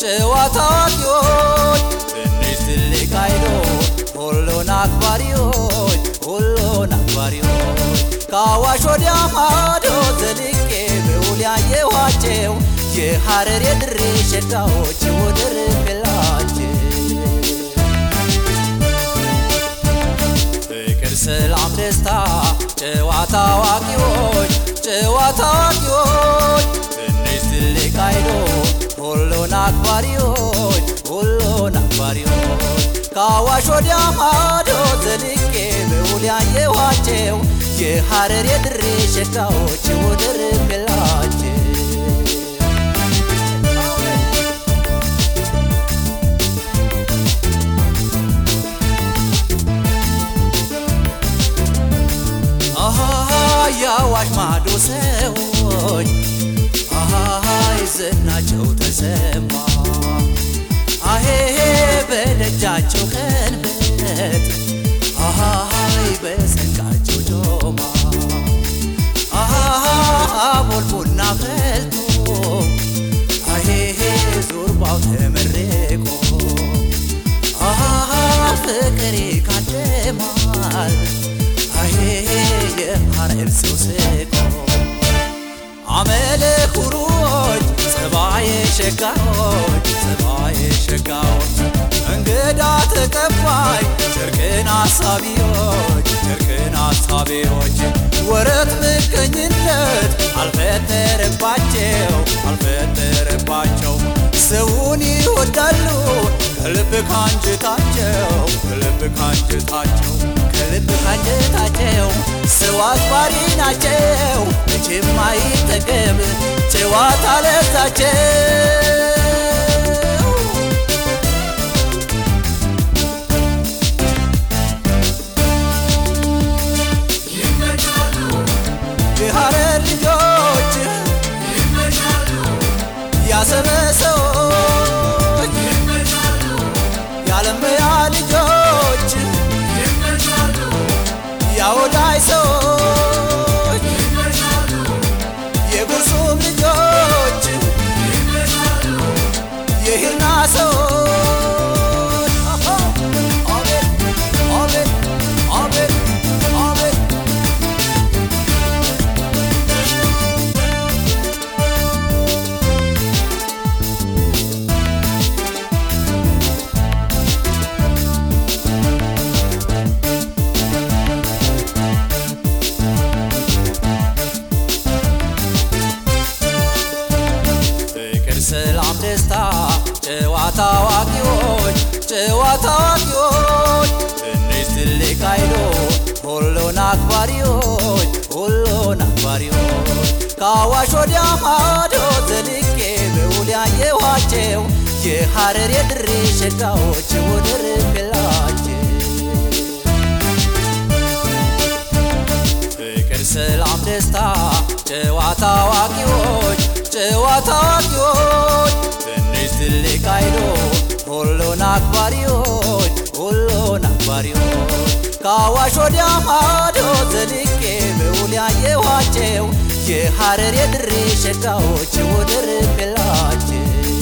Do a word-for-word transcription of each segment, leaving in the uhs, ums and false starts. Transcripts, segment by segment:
ጨዋታ አዋቂዎች ትንሽ ትልቅ አይሎ ሁሉን አክባሪዎች ሁሉን አክባሪዎች ከአዋሽ ወዲያ ማዶ ዘልቄ ብውል ያየኋቸው የሐረር የድሬ ሸጋዎች ወደር የላቸው ፍቅር ሰላም ደስታ ጨዋታ አዋቂዎች ጨዋታ አዋቂዎች ትንሽ ትልቅ አይሎ ሁሉን አክባሪዎች ሁሉን አክባሪዎች ከአዋሽ ወዲያ ማዶ ዘልቄ ብውል ያየኋቸው የሐረር የድሬ ሸጋዎች ወደር የላቸው የአዋሽ ማዶ ሰዎች አሃይ ዝናቸው ተሰማ አሄ በደጃቸው ቀንበት አሃይ በሰንቃቸው ጆማ አሃ ቦልቡና ፈልቶ አሄ ዙርባው ተመረቆ አሃ ፍቅሬ ካደማል አሄ የሐረር ሰው ስቆ አመለ ኩሩዎች ጸባዬ ሸጋዎች ጸባዬ ሸጋዎች እንግዳ ተቀባይ ጨርቅን አሳቢዎች ጨርቅን አሳቢዎች ወረት ምቀኝነት አልፈጠረባቸው አልፈጠረባቸው ሰውን ይወዳሉ ከልብ ካንጀታቸው ከልብ ካንጀታቸው ከልብ ካንጀታቸው ሰው አክባሪ ናቸው መቼም አይጠገብ ጨዋታ ለዛቸው የሐረር ልጆች ያሰበ ሰዎች ያለመያ ልጆች ያወዳይ ሰዎች የጉርሱም ልጆች የሂርና ሰዎች አቤት አቤት አቤት አቤት ሰላም ደስታ ጨዋታ አዋቂዎች ጨዋታ አዋቂዎች ትንሽ ትልቅ አይሎ ሁሉን አክባሪዎች ሁሉን አክባሪዎች ከአዋሽ ወዲያ ማዶ ዘልቄ ብውል ያየኋቸው የሐረር የድሬ ሸጋዎች ወደር የላቸው ፍቅር ሰላም ደስታ ጨዋታ አዋቂዎች ጨዋታ አዋቂዎች ትንሽ ትልቅ አይሎ ሁሉን አክባሪዎች ሁሉን አክባሪዎች ከአዋሽ ወዲያ ማዶ ዘልቄ ብውል ያየኋቸው የሐረር የድሬ ሸጋዎች ወደር የላቸው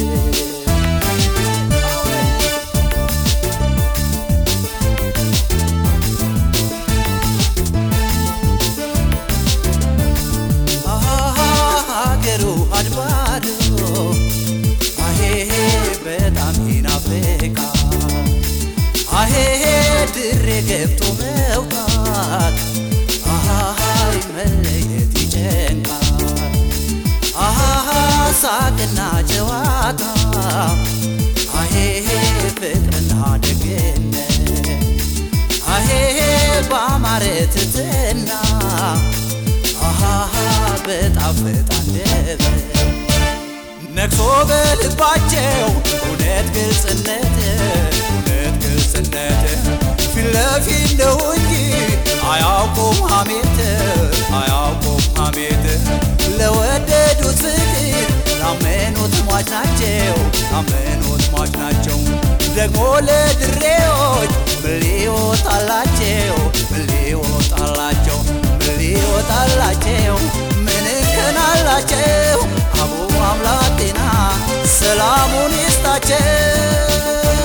አድባዶ አሄ በጣም ይናፍቃል አሄ ድሬ ገብቶ መውጣት አሃይ መለየት ይጨንቃል አሃ ሳቅና ጨዋታ አሄ ፍቅርና ደግነት አሄ ባማረ ትሕትና አሃ በጣፈጠ አንደበት ነግሶ በልባቸው እውነት ግልጽነት እውነት ግልጽነት ፊት ለፊት ነው እንጂ አያውቁም ሐሜት አያውቁም ሐሜት ለወደዱት ፍቅር ላመኑት ሟች ናቸው ላመኑት ሟች ናቸው ደግሞ ለድሬዎች ምን ሊወጣላቸው ምን ሊወጣላቸው ምን ሊወጣላቸው ምን እንከን አላቸው አቡ አምላክ ጤና ሰላሙን ይስጣቸው